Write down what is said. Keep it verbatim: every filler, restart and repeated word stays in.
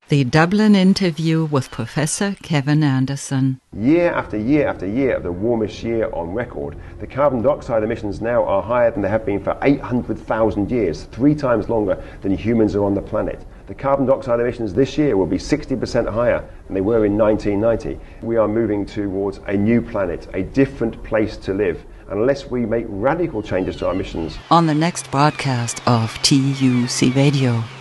The Dublin interview with Professor Kevin Anderson. Year after year after year of the warmest year on record, the carbon dioxide emissions now are higher than they have been for eight hundred thousand years, three times longer than humans are on the planet. The carbon dioxide emissions this year will be sixty percent higher than they were in nineteen ninety. We are moving towards a new planet, a different place to live, unless we make radical changes to our emissions. On the next broadcast of T U C Radio.